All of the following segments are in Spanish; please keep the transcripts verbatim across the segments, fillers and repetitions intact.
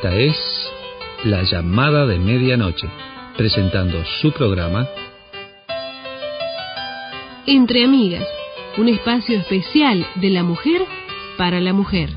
Esta es La Llamada de Medianoche, presentando su programa Entre Amigas, un espacio especial de la mujer para la mujer.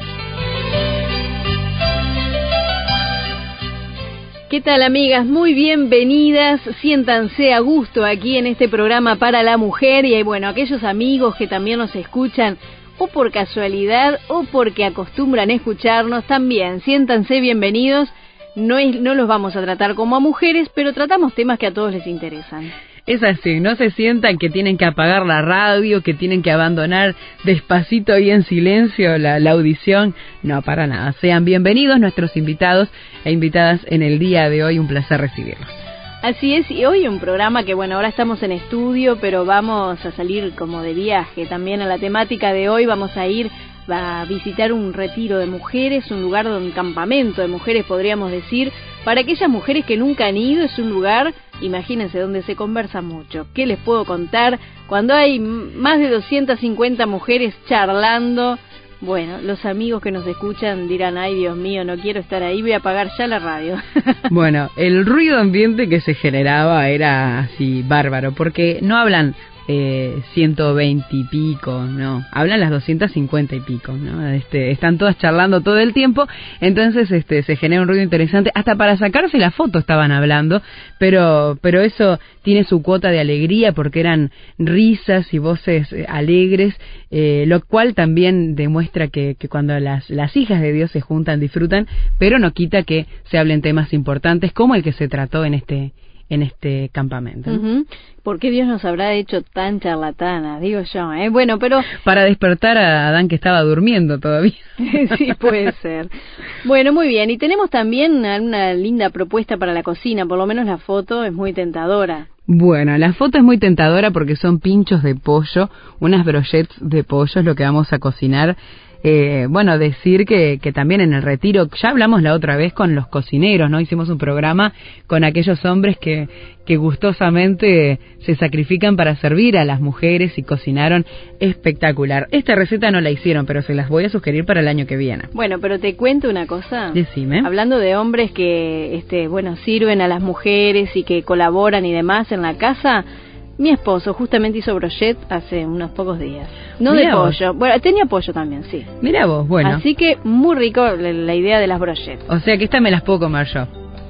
¿Qué tal, amigas? Muy bienvenidas. Siéntanse a gusto aquí en este programa para la mujer. Y bueno, aquellos amigos que también nos escuchan, o por casualidad, o porque acostumbran a escucharnos, también siéntanse bienvenidos. No, es, no los vamos a tratar como a mujeres, pero tratamos temas que a todos les interesan. Es así, no se sientan que tienen que apagar la radio, que tienen que abandonar despacito y en silencio la, la audición. No, para nada. Sean bienvenidos nuestros invitados e invitadas en el día de hoy. Un placer recibirlos. Así es, y hoy un programa que, bueno, ahora estamos en estudio, pero vamos a salir como de viaje. También a la temática de hoy vamos a ir a visitar un retiro de mujeres, un lugar de un campamento de mujeres, podríamos decir. Para aquellas mujeres que nunca han ido, es un lugar, imagínense, donde se conversa mucho. ¿Qué les puedo contar? Cuando hay más de doscientas cincuenta mujeres charlando, bueno, los amigos que nos escuchan dirán, ay, Dios mío, no quiero estar ahí, voy a apagar ya la radio. Bueno, el ruido ambiente que se generaba era así bárbaro, porque no hablan eh, ciento veinte y pico, no, hablan las doscientas cincuenta y pico, ¿no? Este, están todas charlando todo el tiempo, entonces este se genera un ruido interesante, hasta para sacarse la foto estaban hablando, pero pero eso tiene su cuota de alegría porque eran risas y voces alegres, eh, lo cual también demuestra que, que cuando las, las hijas de Dios se juntan disfrutan, pero no quita que se hablen temas importantes como el que se trató en este en este campamento, ¿no? Uh-huh. ¿Por qué Dios nos habrá hecho tan charlatanas? Digo yo, ¿eh? Bueno, pero... Para despertar a Adán, que estaba durmiendo todavía. Sí, puede ser. Bueno, muy bien. Y tenemos también una, una linda propuesta para la cocina. Por lo menos la foto es muy tentadora. Bueno, la foto es muy tentadora porque son pinchos de pollo, unas brochettes de pollo es lo que vamos a cocinar. Eh, bueno, decir que, que también en el retiro, ya hablamos la otra vez con los cocineros, ¿no? Hicimos un programa con aquellos hombres que, que gustosamente se sacrifican para servir a las mujeres y cocinaron espectacular. Esta receta no la hicieron, pero se las voy a sugerir para el año que viene. Bueno, pero te cuento una cosa. Decime. Hablando de hombres que, este, bueno, sirven a las mujeres y que colaboran y demás en la casa... Mi esposo justamente hizo brochette hace unos pocos días. No Mirá de pollo. Vos. Bueno, tenía pollo también, sí. Mirá vos, bueno. Así que muy rico la, la idea de las brochettes. O sea que esta me las puedo comer yo.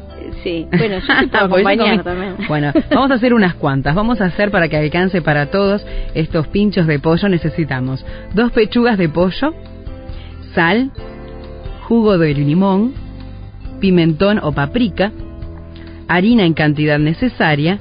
Sí, bueno, yo te puedo acompañar también. Bueno, vamos a hacer unas cuantas. Vamos a hacer, para que alcance para todos estos pinchos de pollo, necesitamos dos pechugas de pollo, sal, jugo de limón, pimentón o paprika, harina en cantidad necesaria,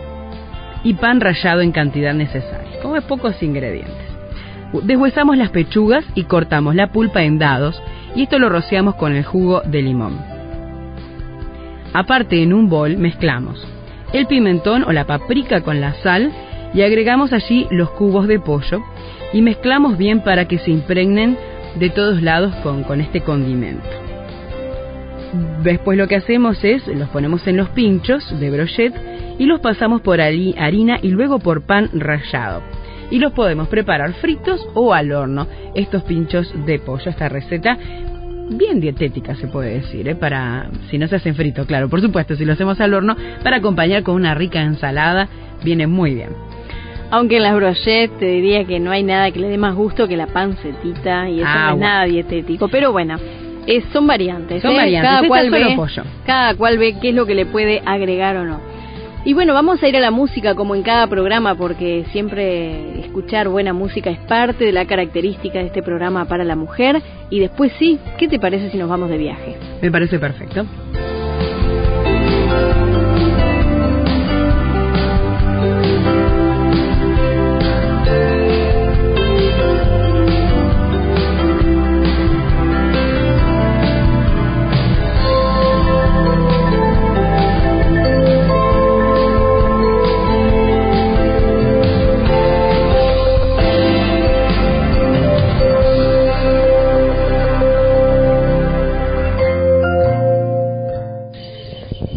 y pan rallado en cantidad necesaria. Como es pocos ingredientes. Deshuesamos las pechugas y cortamos la pulpa en dados, y esto lo rociamos con el jugo de limón. Aparte, en un bol mezclamos el pimentón o la paprika con la sal y agregamos allí los cubos de pollo y mezclamos bien para que se impregnen de todos lados con, con este condimento. Después lo que hacemos es, los ponemos en los pinchos de brochette y los pasamos por harina y luego por pan rallado. Y los podemos preparar fritos o al horno, estos pinchos de pollo. Esta receta bien dietética se puede decir, ¿eh? Para, si no se hacen frito, claro, por supuesto, si lo hacemos al horno, para acompañar con una rica ensalada, viene muy bien. Aunque en las brochettes te diría que no hay nada que le dé más gusto que la pancetita, y eso ah, no es bueno. Nada dietético, pero bueno... Es, son variantes, son ¿eh? variantes. Cada cual ve, pollo. cada cual ve qué es lo que le puede agregar o no. Y bueno, vamos a ir a la música como en cada programa, porque siempre escuchar buena música es parte de la característica de este programa para la mujer. Y después sí, ¿qué te parece si nos vamos de viaje? Me parece perfecto.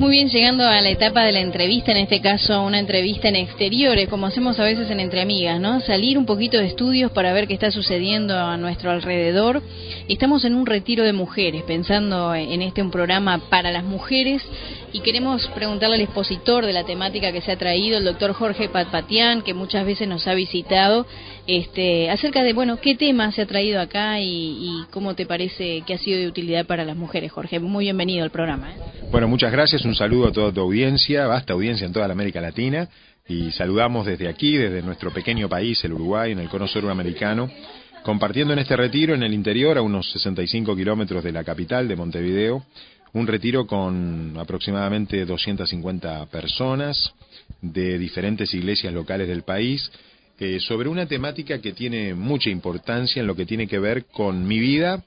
Muy bien, llegando a la etapa de la entrevista, en este caso una entrevista en exteriores, como hacemos a veces en Entre Amigas, ¿no? Salir un poquito de estudios para ver qué está sucediendo a nuestro alrededor. Estamos en un retiro de mujeres, pensando en este un programa para las mujeres, y queremos preguntarle al expositor de la temática que se ha traído, el doctor Jorge Patpatian, que muchas veces nos ha visitado, este, acerca de, bueno, qué tema se ha traído acá y, y cómo te parece que ha sido de utilidad para las mujeres. Jorge, muy bienvenido al programa, ¿eh? Bueno, muchas gracias, un saludo a toda tu audiencia, vasta audiencia en toda la América Latina, y saludamos desde aquí, desde nuestro pequeño país, el Uruguay, en el cono suramericano, compartiendo en este retiro en el interior, a unos sesenta y cinco kilómetros de la capital de Montevideo, un retiro con aproximadamente doscientas cincuenta personas de diferentes iglesias locales del país, eh, sobre una temática que tiene mucha importancia en lo que tiene que ver con mi vida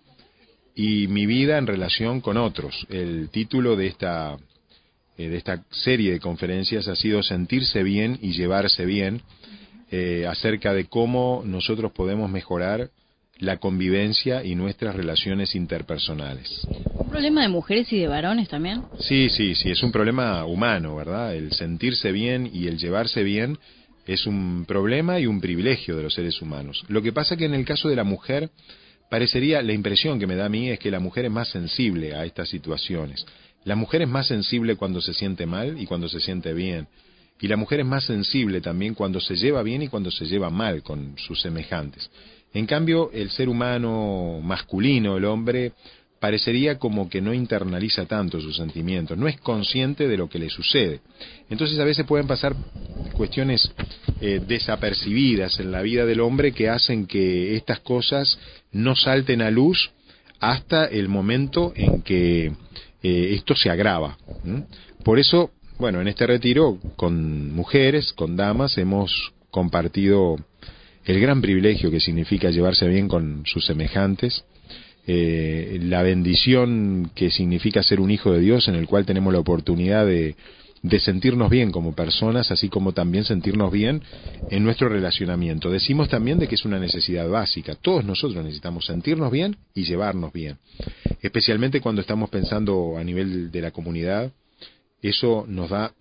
y mi vida en relación con otros. El título de esta, eh, de esta serie de conferencias ha sido Sentirse bien y llevarse bien, eh, acerca de cómo nosotros podemos mejorar la convivencia y nuestras relaciones interpersonales. ¿Un problema de mujeres y de varones también? Sí, sí, sí, es un problema humano, ¿verdad? El sentirse bien y el llevarse bien es un problema y un privilegio de los seres humanos. Lo que pasa que en el caso de la mujer, parecería, la impresión que me da a mí es que la mujer es más sensible a estas situaciones. La mujer es más sensible cuando se siente mal y cuando se siente bien. Y la mujer es más sensible también cuando se lleva bien y cuando se lleva mal con sus semejantes. En cambio, el ser humano masculino, el hombre, parecería como que no internaliza tanto sus sentimientos, no es consciente de lo que le sucede. Entonces a veces pueden pasar cuestiones eh, desapercibidas en la vida del hombre que hacen que estas cosas no salten a luz hasta el momento en que eh, esto se agrava. ¿Mm? Por eso, bueno, en este retiro con mujeres, con damas, hemos compartido el gran privilegio que significa llevarse bien con sus semejantes, eh, la bendición que significa ser un hijo de Dios, en el cual tenemos la oportunidad de, de sentirnos bien como personas, así como también sentirnos bien en nuestro relacionamiento. Decimos también de que es una necesidad básica. Todos nosotros necesitamos sentirnos bien y llevarnos bien. Especialmente cuando estamos pensando a nivel de la comunidad, eso nos da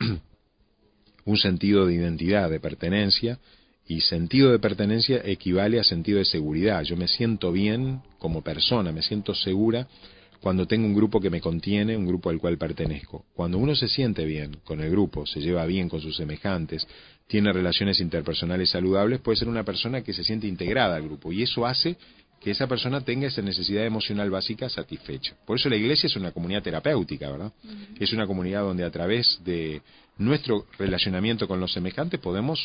un sentido de identidad, de pertenencia, y sentido de pertenencia equivale a sentido de seguridad. Yo me siento bien como persona, me siento segura cuando tengo un grupo que me contiene, un grupo al cual pertenezco. Cuando uno se siente bien con el grupo, se lleva bien con sus semejantes, tiene relaciones interpersonales saludables, puede ser una persona que se siente integrada al grupo, y eso hace que esa persona tenga esa necesidad emocional básica satisfecha. Por eso la iglesia es una comunidad terapéutica, ¿verdad? Uh-huh. Es una comunidad donde a través de nuestro relacionamiento con los semejantes podemos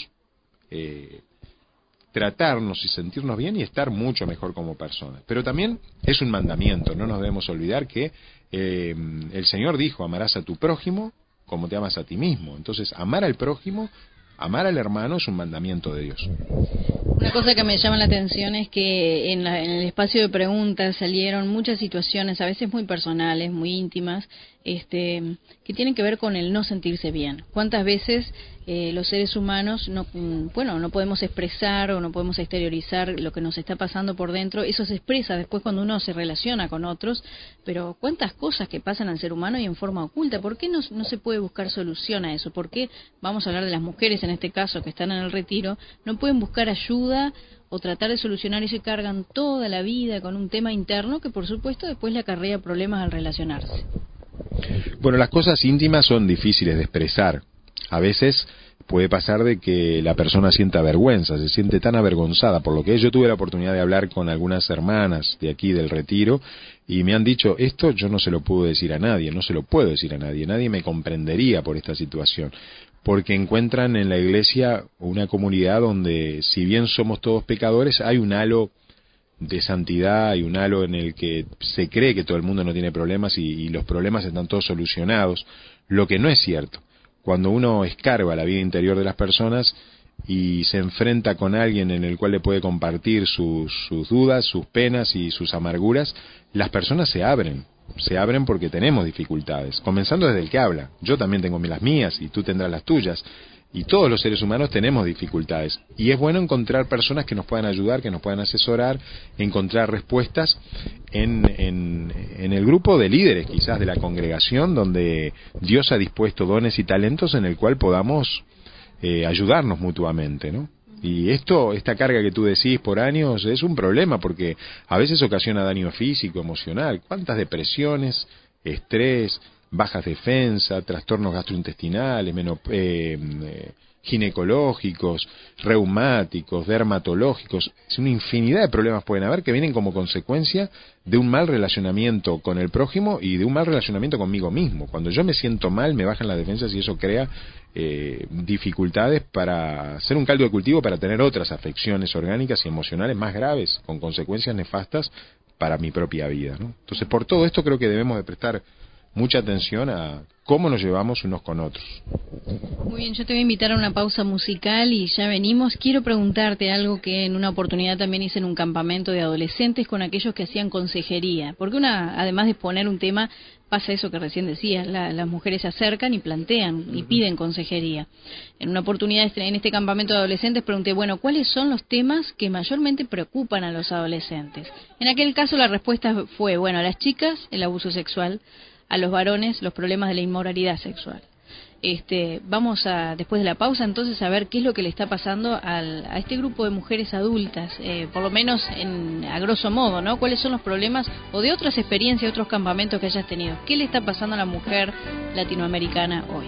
Eh, tratarnos y sentirnos bien y estar mucho mejor como personas. Pero también es un mandamiento, no nos debemos olvidar que eh, el Señor dijo, amarás a tu prójimo como te amas a ti mismo. Entonces, amar al prójimo, amar al hermano es un mandamiento de Dios. Una cosa que me llama la atención es que en, la, en el espacio de preguntas salieron muchas situaciones, a veces muy personales, muy íntimas, este, que tienen que ver con el no sentirse bien. ¿Cuántas veces eh, los seres humanos no, bueno, no podemos expresar o no podemos exteriorizar lo que nos está pasando por dentro? Eso se expresa después cuando uno se relaciona con otros, pero ¿cuántas cosas que pasan al ser humano y en forma oculta? ¿Por qué no, no se puede buscar solución a eso? ¿Por qué, vamos a hablar de las mujeres en este caso que están en el retiro, no pueden buscar ayuda o tratar de solucionar eso y cargan toda la vida con un tema interno que por supuesto después le acarrea problemas al relacionarse? Bueno, las cosas íntimas son difíciles de expresar. A veces puede pasar de que la persona sienta vergüenza, se siente tan avergonzada por lo que es. Yo tuve la oportunidad de hablar con algunas hermanas de aquí del retiro y me han dicho, esto yo no se lo puedo decir a nadie, no se lo puedo decir a nadie, nadie me comprendería por esta situación, porque encuentran en la iglesia una comunidad donde, si bien somos todos pecadores, hay un halo de santidad, hay un halo en el que se cree que todo el mundo no tiene problemas y, y los problemas están todos solucionados, lo que no es cierto. Cuando uno escarba la vida interior de las personas y se enfrenta con alguien en el cual le puede compartir sus, sus dudas, sus penas y sus amarguras, las personas se abren, se abren porque tenemos dificultades, comenzando desde el que habla. Yo también tengo las mías y tú tendrás las tuyas. y todos los seres humanos tenemos dificultades. Y es bueno encontrar personas que nos puedan ayudar, que nos puedan asesorar, encontrar respuestas en, en, en el grupo de líderes, quizás de la congregación, donde Dios ha dispuesto dones y talentos en el cual podamos eh, ayudarnos mutuamente, ¿no? Y esto, esta carga que tú decís por años es un problema porque a veces ocasiona daño físico, emocional. ¿Cuántas depresiones, estrés, bajas defensas, trastornos gastrointestinales, menop eh, eh, ginecológicos, reumáticos, dermatológicos? Es una infinidad de problemas pueden haber que vienen como consecuencia de un mal relacionamiento con el prójimo y de un mal relacionamiento conmigo mismo. Cuando yo me siento mal, me bajan las defensas y eso crea eh, dificultades para hacer un caldo de cultivo para tener otras afecciones orgánicas y emocionales más graves, con consecuencias nefastas para mi propia vida, ¿no? Entonces, por todo esto creo que debemos de prestar mucha atención a cómo nos llevamos unos con otros. Muy bien, yo te voy a invitar a una pausa musical y ya venimos. Quiero preguntarte algo que en una oportunidad también hice en un campamento de adolescentes con aquellos que hacían consejería, porque una, además de exponer un tema, pasa eso que recién decías, la, las mujeres se acercan y plantean y piden consejería. En una oportunidad en este campamento de adolescentes pregunté, bueno, ¿cuáles son los temas que mayormente preocupan a los adolescentes? En aquel caso la respuesta fue, bueno, a las chicas el abuso sexual, a los varones los problemas de la inmoralidad sexual. Este, vamos a, después de la pausa, entonces, a ver qué es lo que le está pasando al, a este grupo de mujeres adultas, eh, por lo menos en, a grosso modo, ¿no? ¿Cuáles son los problemas o de otras experiencias, otros campamentos que hayas tenido? ¿Qué le está pasando a la mujer latinoamericana hoy?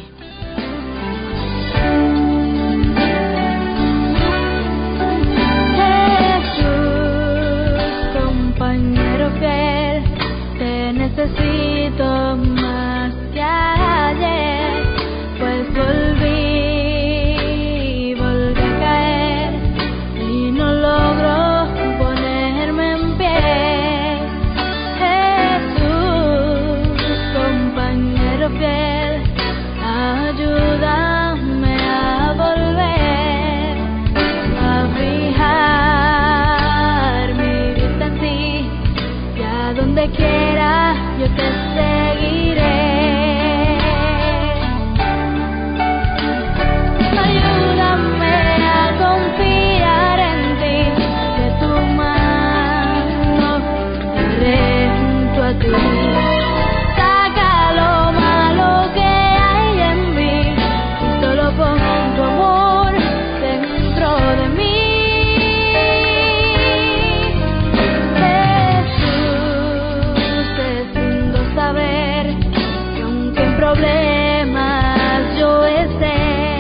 Jesús, compañero fiel, te necesito más que ayer, pues volví, volví a caer y no logro ponerme en pie. Jesús, compañero fiel, ayúdame a volver a fijar mi vista en ti y a donde quiera yo te seguiré. Ayúdame a confiar en ti, de tu mano estaré junto a ti. Saca lo malo que hay en mí y solo pon tu amor dentro de mí. Problemas yo esté,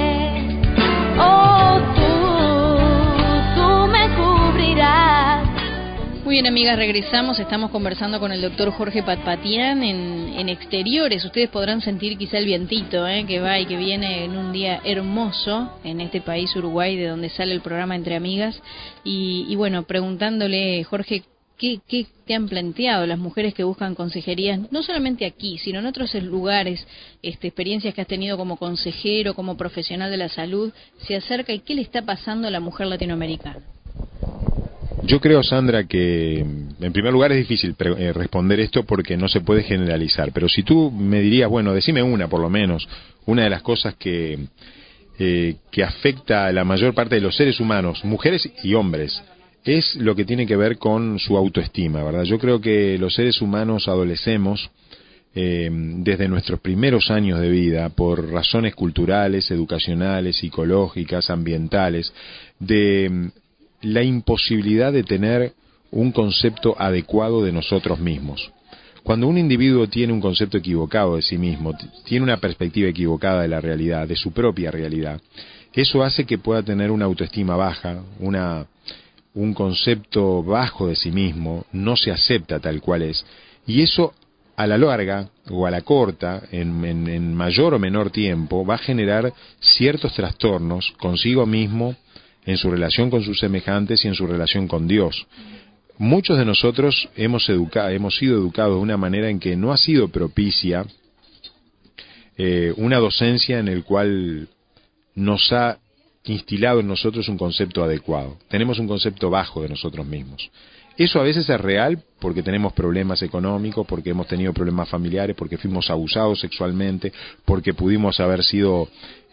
oh tú, tú me cubrirás. Muy bien, amigas, regresamos, estamos conversando con el doctor Jorge Patpatian en, en exteriores. Ustedes podrán sentir quizá el vientito ¿eh? que va y que viene en un día hermoso en este país, Uruguay, de donde sale el programa Entre Amigas. Y, y bueno, preguntándole, Jorge, ¿Qué, ¿Qué te han planteado las mujeres que buscan consejerías, no solamente aquí, sino en otros lugares, este, experiencias que has tenido como consejero, como profesional de la salud, se acerca y qué le está pasando a la mujer latinoamericana? Yo creo, Sandra, que en primer lugar es difícil pre- eh, responder esto porque no se puede generalizar, pero si tú me dirías, bueno, decime una por lo menos, una de las cosas que, eh, que afecta a la mayor parte de los seres humanos, mujeres y hombres, es lo que tiene que ver con su autoestima, ¿verdad? Yo creo que los seres humanos adolecemos eh, desde nuestros primeros años de vida por razones culturales, educacionales, psicológicas, ambientales, de la imposibilidad de tener un concepto adecuado de nosotros mismos. Cuando un individuo tiene un concepto equivocado de sí mismo, tiene una perspectiva equivocada de la realidad, de su propia realidad, eso hace que pueda tener una autoestima baja, una un concepto bajo de sí mismo, no se acepta tal cual es, y eso a la larga o a la corta, en, en, en mayor o menor tiempo, va a generar ciertos trastornos consigo mismo, en su relación con sus semejantes y en su relación con Dios. Muchos de nosotros hemos educado, hemos sido educados de una manera en que no ha sido propicia eh, una docencia en el cual nos ha instilado en nosotros un concepto adecuado. Tenemos un concepto bajo de nosotros mismos. Eso a veces es real porque tenemos problemas económicos, porque hemos tenido problemas familiares, porque fuimos abusados sexualmente, porque pudimos haber sido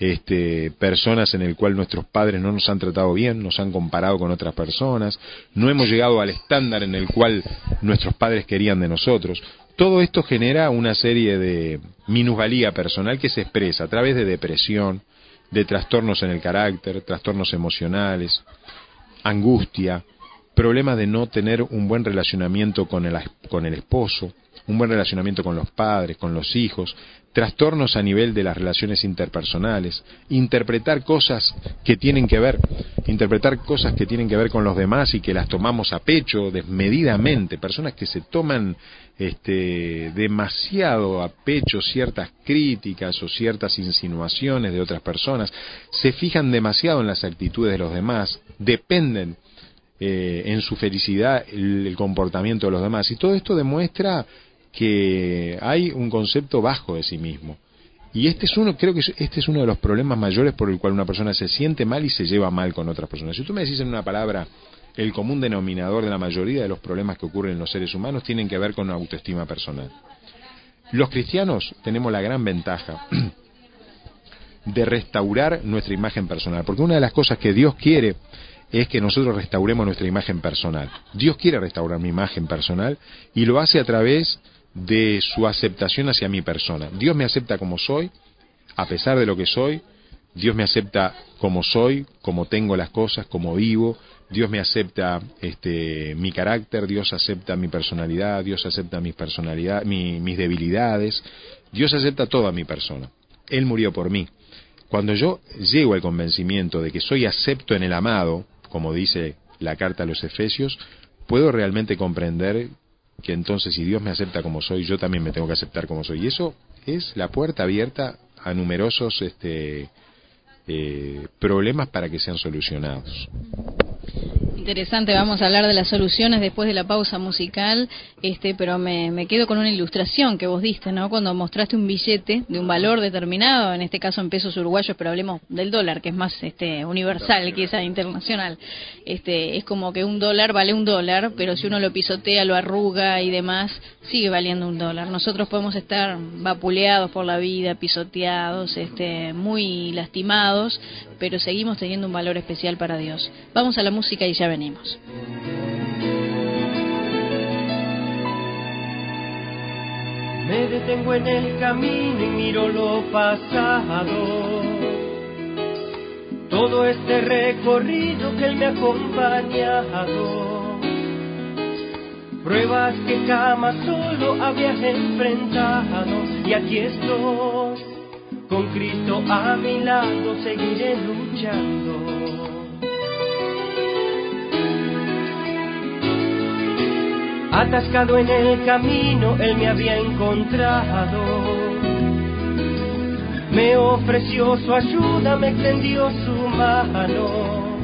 este, personas en el cual nuestros padres no nos han tratado bien, nos han comparado con otras personas, no hemos llegado al estándar en el cual nuestros padres querían de nosotros. Todo esto genera una serie de minusvalía personal que se expresa a través de depresión, de trastornos en el carácter, trastornos emocionales, angustia, problemas de no tener un buen relacionamiento con el, con el esposo, un buen relacionamiento con los padres, con los hijos, trastornos a nivel de las relaciones interpersonales, interpretar cosas que tienen que ver, interpretar cosas que tienen que ver con los demás y que las tomamos a pecho desmedidamente, personas que se toman este, demasiado a pecho ciertas críticas o ciertas insinuaciones de otras personas, se fijan demasiado en las actitudes de los demás, dependen eh, en su felicidad el, el comportamiento de los demás, y todo esto demuestra que hay un concepto bajo de sí mismo. Y este es uno, creo que este es uno de los problemas mayores por el cual una persona se siente mal y se lleva mal con otras personas. Si tú me decís en una palabra, el común denominador de la mayoría de los problemas que ocurren en los seres humanos tienen que ver con la autoestima personal. Los cristianos tenemos la gran ventaja de restaurar nuestra imagen personal, porque una de las cosas que Dios quiere es que nosotros restauremos nuestra imagen personal. Dios quiere restaurar mi imagen personal y lo hace a través de su aceptación hacia mi persona. Dios me acepta como soy, a pesar de lo que soy. Dios me acepta como soy, como tengo las cosas, como vivo. Dios me acepta este, mi carácter, Dios acepta mi personalidad, Dios acepta mis, personalidad, mi, mis debilidades. Dios acepta toda mi persona. Él murió por mí. Cuando yo llego al convencimiento de que soy acepto en el amado, como dice la carta a los Efesios, puedo realmente comprender que entonces si Dios me acepta como soy, yo también me tengo que aceptar como soy. Y eso es la puerta abierta a numerosos este, eh, problemas para que sean solucionados. Interesante, vamos a hablar de las soluciones después de la pausa musical, este, pero me, me quedo con una ilustración que vos diste, ¿no? Cuando mostraste un billete de un valor determinado, en este caso en pesos uruguayos, pero hablemos del dólar, que es más este universal que esa internacional. Este, es como que un dólar vale un dólar, pero si uno lo pisotea, lo arruga y demás, sigue valiendo un dólar. Nosotros podemos estar vapuleados por la vida, pisoteados, este, muy lastimados, pero seguimos teniendo un valor especial para Dios. Vamos a la música y ya venimos. Me detengo en el camino y miro lo pasado, todo este recorrido que Él me ha acompañado, pruebas que jamás solo había enfrentado, y aquí estoy, con Cristo a mi lado seguiré luchando. Atascado en el camino, Él me había encontrado. Me ofreció su ayuda, me extendió su mano.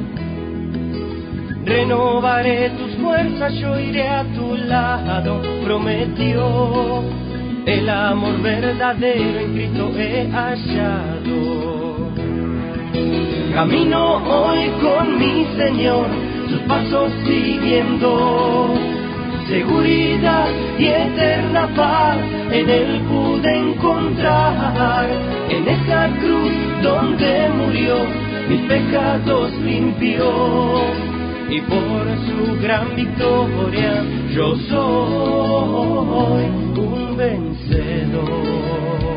Renovaré tus fuerzas, yo iré a tu lado. Prometió, el amor verdadero en Cristo he hallado. Camino hoy con mi Señor, sus pasos siguiendo. Seguridad y eterna paz en Él pude encontrar. En esa cruz donde murió, mis pecados limpió. Y por su gran victoria yo soy un vencedor.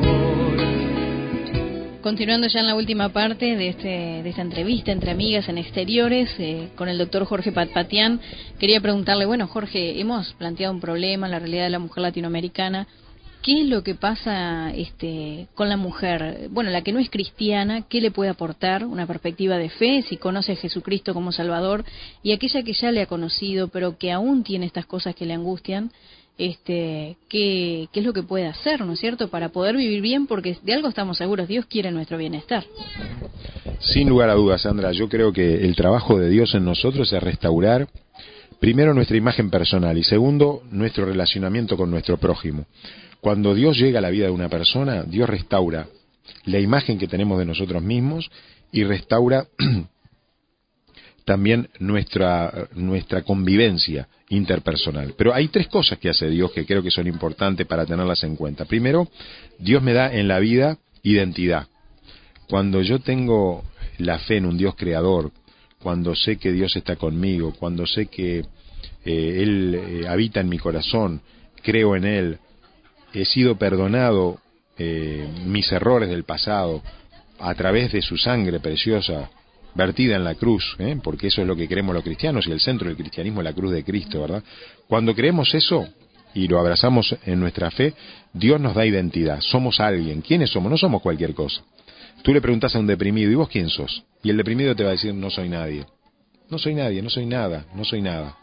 Continuando ya en la última parte de este de esta entrevista entre amigas en exteriores eh, con el doctor Jorge Patpatian, quería preguntarle, bueno Jorge, hemos planteado un problema en la realidad de la mujer latinoamericana. ¿Qué es lo que pasa este con la mujer? Bueno, la que no es cristiana, ¿qué le puede aportar? Una perspectiva de fe, si conoce a Jesucristo como Salvador, y aquella que ya le ha conocido, pero que aún tiene estas cosas que le angustian, este, ¿qué, qué es lo que puede hacer, ¿no es cierto?, para poder vivir bien, porque de algo estamos seguros, Dios quiere nuestro bienestar. Sin lugar a dudas, Sandra, yo creo que el trabajo de Dios en nosotros es restaurar, primero, nuestra imagen personal, y segundo, nuestro relacionamiento con nuestro prójimo. Cuando Dios llega a la vida de una persona, Dios restaura la imagen que tenemos de nosotros mismos y restaura también nuestra, nuestra convivencia interpersonal. Pero hay tres cosas que hace Dios que creo que son importantes para tenerlas en cuenta. Primero, Dios me da en la vida identidad. cuando yo tengo la fe en un Dios creador, cuando sé que Dios está conmigo, cuando sé que eh, Él eh, habita en mi corazón, creo en Él, he sido perdonado eh, mis errores del pasado a través de su sangre preciosa vertida en la cruz, ¿eh? Porque eso es lo que creemos los cristianos, y el centro del cristianismo es la cruz de Cristo, ¿verdad? Cuando creemos eso y lo abrazamos en nuestra fe, Dios nos da identidad, somos alguien. ¿Quiénes somos? No somos cualquier cosa. Tú le preguntas a un deprimido, ¿y vos quién sos? Y el deprimido te va a decir, no soy nadie. No soy nadie, no soy nada, no soy nada.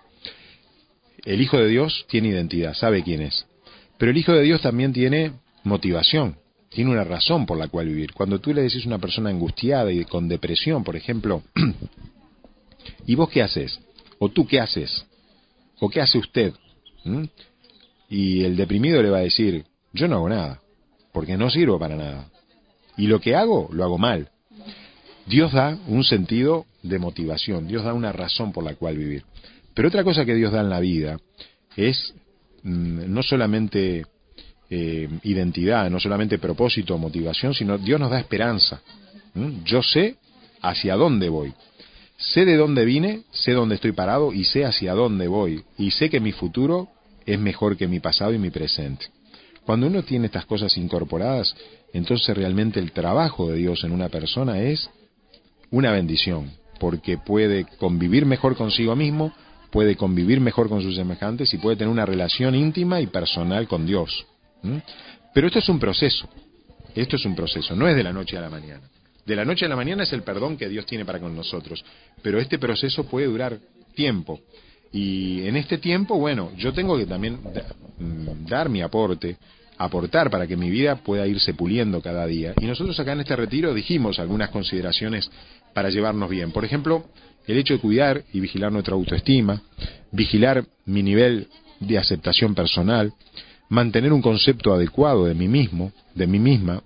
El Hijo de Dios tiene identidad, sabe quién es. Pero el Hijo de Dios también tiene motivación, tiene una razón por la cual vivir. Cuando tú le decís a una persona angustiada y con depresión, por ejemplo, ¿y vos qué haces? ¿O tú qué haces? ¿O qué hace usted? ¿Mm? Y el deprimido le va a decir, yo no hago nada, porque no sirvo para nada. Y lo que hago, lo hago mal. Dios da un sentido de motivación, Dios da una razón por la cual vivir. Pero otra cosa que Dios da en la vida es mmm, no solamente eh, identidad, no solamente propósito o motivación, sino Dios nos da esperanza. ¿Mm? Yo sé hacia dónde voy. Sé de dónde vine, sé dónde estoy parado y sé hacia dónde voy. Y sé que mi futuro es mejor que mi pasado y mi presente. Cuando uno tiene estas cosas incorporadas, entonces realmente el trabajo de Dios en una persona es una bendición, porque puede convivir mejor consigo mismo, puede convivir mejor con sus semejantes y puede tener una relación íntima y personal con Dios. ¿Mm? Pero esto es un proceso, esto es un proceso, no es de la noche a la mañana. De la noche a la mañana es el perdón que Dios tiene para con nosotros, pero este proceso puede durar tiempo. Y en este tiempo, bueno, yo tengo que también dar mi aporte, aportar para que mi vida pueda irse puliendo cada día. Y nosotros acá en este retiro dijimos algunas consideraciones para llevarnos bien. Por ejemplo, el hecho de cuidar y vigilar nuestra autoestima, vigilar mi nivel de aceptación personal, mantener un concepto adecuado de mí mismo, de mí misma,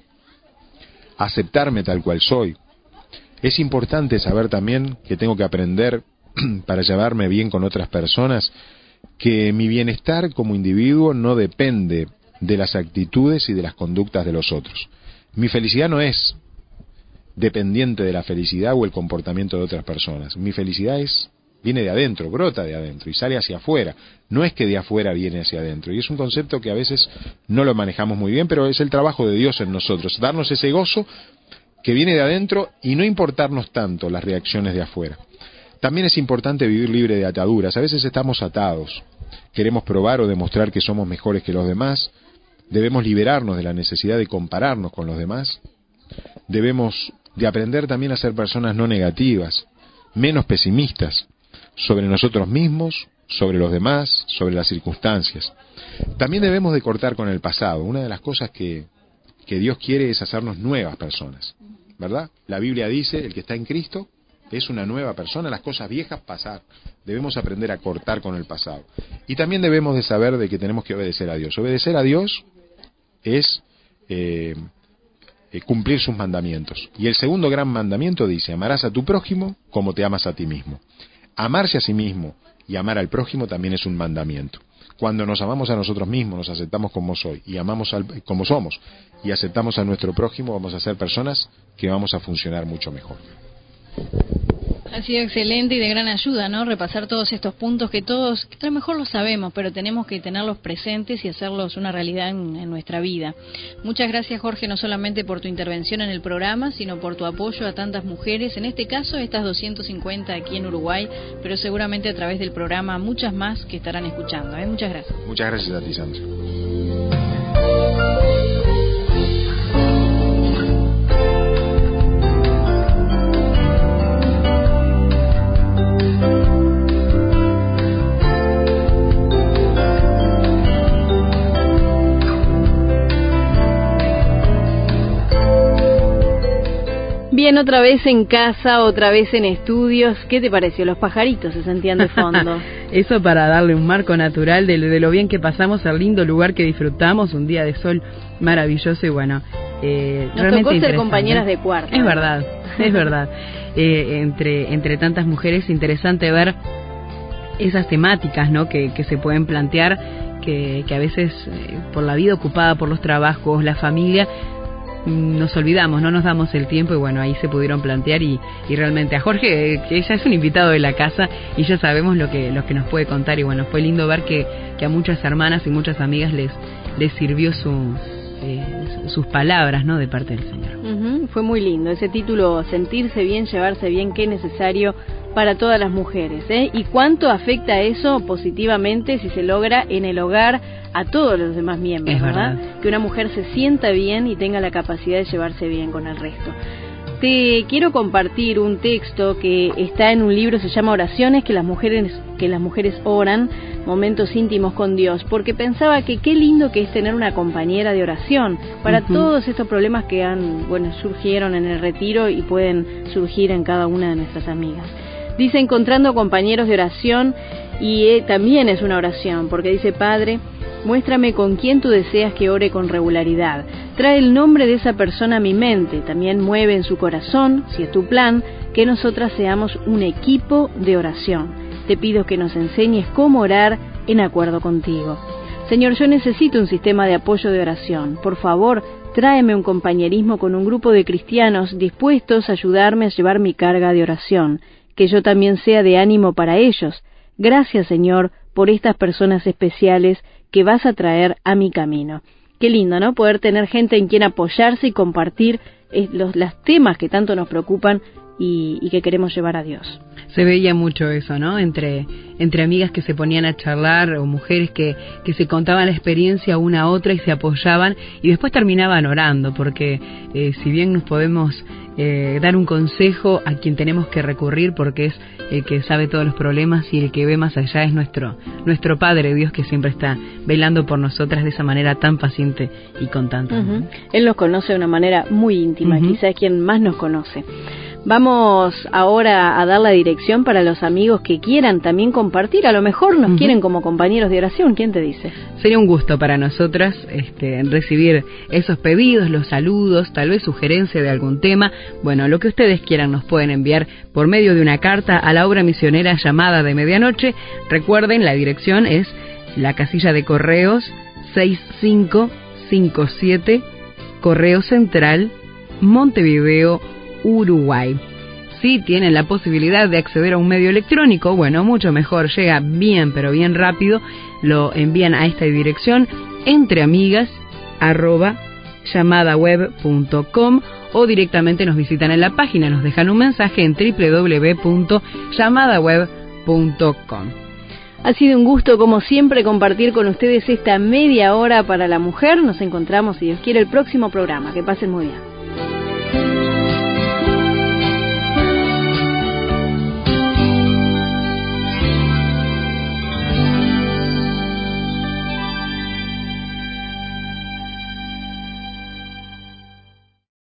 aceptarme tal cual soy. Es importante saber también que tengo que aprender para llevarme bien con otras personas, que mi bienestar como individuo no depende de las actitudes y de las conductas de los otros. Mi felicidad no es dependiente de la felicidad o el comportamiento de otras personas. Mi felicidad es viene de adentro, brota de adentro y sale hacia afuera. No es que de afuera viene hacia adentro. Y es un concepto que a veces no lo manejamos muy bien, pero es el trabajo de Dios en nosotros, darnos ese gozo que viene de adentro y no importarnos tanto las reacciones de afuera. También es importante vivir libre de ataduras. A veces estamos atados. Queremos probar o demostrar que somos mejores que los demás. Debemos liberarnos de la necesidad de compararnos con los demás. Debemos de aprender también a ser personas no negativas, menos pesimistas, sobre nosotros mismos, sobre los demás, sobre las circunstancias. También debemos de cortar con el pasado. Una de las cosas que, que Dios quiere es hacernos nuevas personas, ¿verdad? La Biblia dice, el que está en Cristo es una nueva persona, las cosas viejas pasar. Debemos aprender a cortar con el pasado. Y también debemos de saber de que tenemos que obedecer a Dios. Obedecer a Dios es eh, eh, cumplir sus mandamientos. Y el segundo gran mandamiento dice, amarás a tu prójimo como te amas a ti mismo. Amarse a sí mismo y amar al prójimo también es un mandamiento. Cuando nos amamos a nosotros mismos, nos aceptamos como soy y amamos al, como somos y aceptamos a nuestro prójimo, vamos a ser personas que vamos a funcionar mucho mejor. Ha sido excelente y de gran ayuda, ¿no? Repasar todos estos puntos que todos, que a lo mejor los sabemos, pero tenemos que tenerlos presentes y hacerlos una realidad en, en nuestra vida. Muchas gracias, Jorge, no solamente por tu intervención en el programa, sino por tu apoyo a tantas mujeres, en este caso estas doscientas cincuenta aquí en Uruguay, pero seguramente a través del programa muchas más que estarán escuchando, ¿eh? Muchas gracias. Muchas gracias a ti, Sandra. Bien, otra vez en casa, otra vez en estudios. ¿Qué te pareció? Los pajaritos se sentían de fondo. Eso para darle un marco natural de, de lo bien que pasamos, el lindo lugar que disfrutamos, un día de sol maravilloso y bueno, eh, Nos realmente tocó ser compañeras de cuarto. Es verdad, es verdad. Eh, entre, entre tantas mujeres, interesante ver esas temáticas, ¿no? que, que se pueden plantear, que, que a veces eh, por la vida ocupada, por los trabajos, la familia, nos olvidamos, no nos damos el tiempo y bueno, ahí se pudieron plantear y, y realmente a Jorge, que ya es un invitado de la casa y ya sabemos lo que, lo que nos puede contar y bueno, fue lindo ver que, que a muchas hermanas y muchas amigas les, les sirvió su... Eh, sus palabras, ¿no?, de parte del Señor. Uh-huh. Fue muy lindo ese título, sentirse bien, llevarse bien, qué necesario para todas las mujeres, ¿eh? Y cuánto afecta eso positivamente si se logra en el hogar a todos los demás miembros, es ¿verdad? verdad. Que una mujer se sienta bien y tenga la capacidad de llevarse bien con el resto. Te quiero compartir un texto que está en un libro, se llama Oraciones que las mujeres que las mujeres oran, momentos íntimos con Dios, porque pensaba que qué lindo que es tener una compañera de oración para uh-huh. todos estos problemas que han, bueno, surgieron en el retiro y pueden surgir en cada una de nuestras amigas. Dice, encontrando compañeros de oración, y eh, también es una oración, porque dice, Padre, muéstrame con quién tú deseas que ore con regularidad. Trae el nombre de esa persona a mi mente. También mueve en su corazón, si es tu plan, que nosotras seamos un equipo de oración. Te pido que nos enseñes cómo orar en acuerdo contigo. Señor, yo necesito un sistema de apoyo de oración. Por favor, tráeme un compañerismo con un grupo de cristianos dispuestos a ayudarme a llevar mi carga de oración. Que yo también sea de ánimo para ellos. Gracias, Señor, por estas personas especiales que vas a traer a mi camino. Qué lindo, ¿no? Poder tener gente en quien apoyarse y compartir eh, los, los temas que tanto nos preocupan y, y que queremos llevar a Dios. Se veía mucho eso, ¿no? Entre entre amigas que se ponían a charlar o mujeres que, que se contaban la experiencia una a otra y se apoyaban y después terminaban orando, porque eh, si bien nos podemos eh, dar un consejo a quien tenemos que recurrir porque es el que sabe todos los problemas y el que ve más allá es nuestro nuestro Padre Dios, que siempre está velando por nosotras de esa manera tan paciente y con tanto amor. Uh-huh. Él nos conoce de una manera muy íntima, uh-huh. quizás es quien más nos conoce. Vamos ahora a dar la dirección para los amigos que quieran también compartir. A lo mejor nos uh-huh. quieren como compañeros de oración. ¿Quién te dice? Sería un gusto para nosotras este, recibir esos pedidos, los saludos, tal vez sugerencia de algún tema. Bueno, lo que ustedes quieran nos pueden enviar por medio de una carta a la obra misionera Llamada de Medianoche. Recuerden, la dirección es la casilla de correos seis cinco cinco siete, Correo Central, Montevideo, Uruguay. Si tienen la posibilidad de acceder a un medio electrónico, bueno, mucho mejor, llega bien, pero bien rápido, lo envían a esta dirección, entreamigas arroba llamadaweb punto com, o directamente nos visitan en la página, nos dejan un mensaje en doble u doble u doble u punto llamadaweb punto com. Ha sido un gusto, como siempre, compartir con ustedes esta media hora para la mujer. Nos encontramos, si Dios quiere, el próximo programa. Que pasen muy bien.